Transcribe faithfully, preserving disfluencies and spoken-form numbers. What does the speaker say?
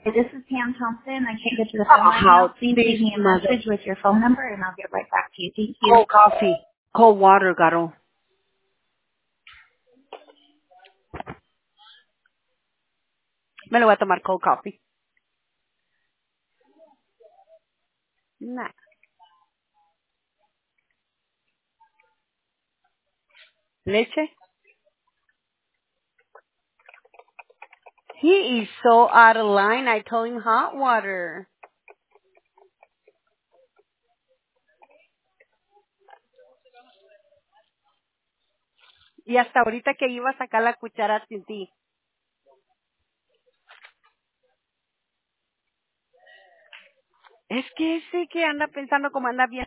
This is Pam Thompson. I can't get to the Oh, phone right how now. Please this leave me a mother. message with your phone number, and I'll get right back to you. Thank you. Cold coffee. Cold water, Garo. Me lo voy a tomar cold coffee. Nah. Leche? He is so out of line. I told him hot water. Y hasta ahorita que iba a sacar la cuchara sin ti. Es que ese que anda pensando como anda bien